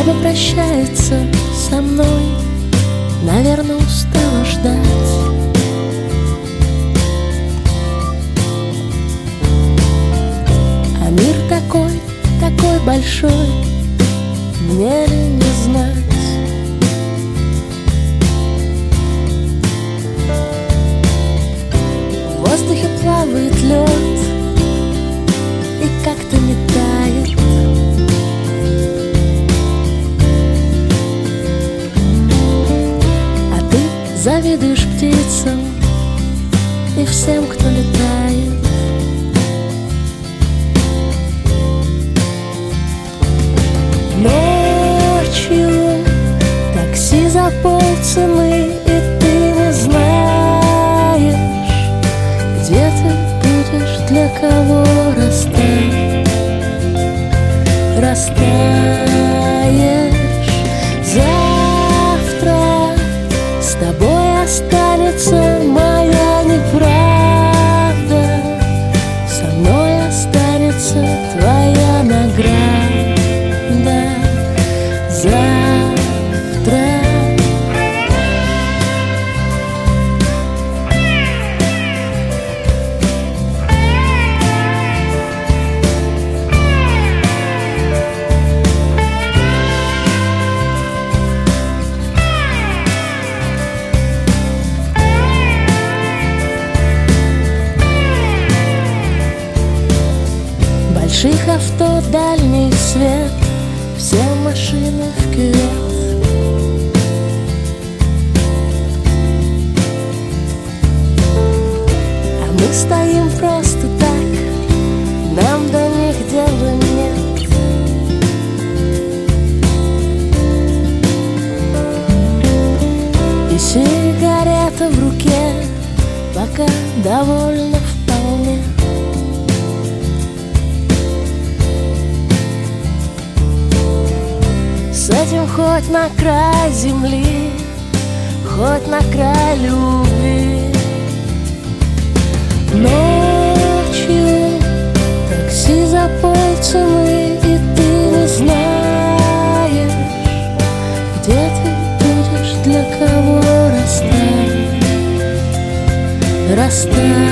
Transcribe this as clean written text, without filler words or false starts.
Небо прощается со мной, наверное, устала ждать. А мир такой, такой большой, мне ли не знать. В воздухе плавает лед и как-то не тает. А ты завидуешь птицам и всем, кто летает. Ночью такси за полцены, и ты не знаешь, где ты будешь, для кого растаешь. Завтра с тобой останется моя неправда, со мной останется твоя награда. Завтра больших авто, дальний свет, все машины в кювет. А мы стоим просто так, нам до них дела нет. И сигарета в руке, пока довольна вполне. С этим хоть на край земли, хоть на край любви. Ночью такси за полцены, и ты не знаешь, где ты будешь, для кого растаешь.